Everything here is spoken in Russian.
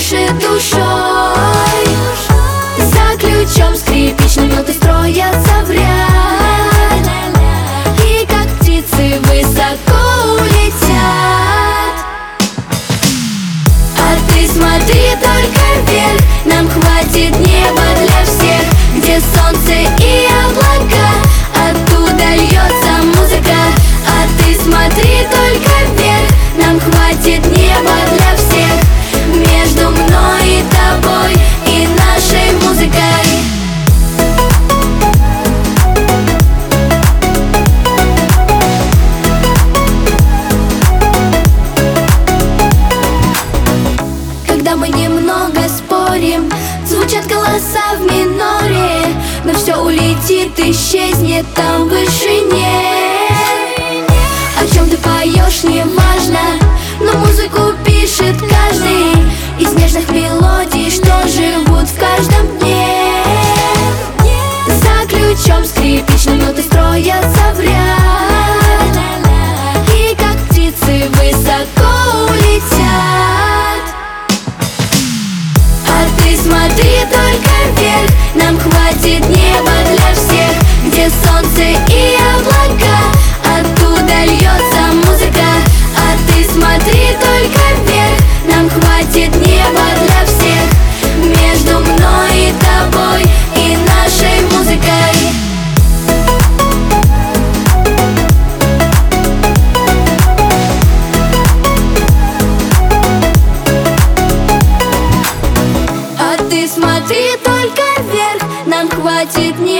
дышит душой. За ключом скрипичные ноты строятся в ряд, и как птицы высоко улетят. А ты смотри только вверх, нам хватит неба для всех. Где солнце и облака, оттуда льется музыка. А ты смотри только вверх, нам хватит неба для всех. Между мной и тобой и нашей музыкой. Когда мы немного спорим, звучат голоса в миноре, но все улетит, исчезнет там в вышине. О чем ты поешь, не важно, но музыку пишет каждый из нежных мелодий, что живут в каждом дне. За ключом скрипичные ноты строятся в ряд, и как птицы высоко улетят. А ты смотри только вверх, нам хватит неба для всех. Где солнце и облака, оттуда льется музыка. А ты смотри только вверх, нам хватит неба для всех. Между мной и тобой и нашей музыкой. А ты смотри только вверх, нам хватит неба.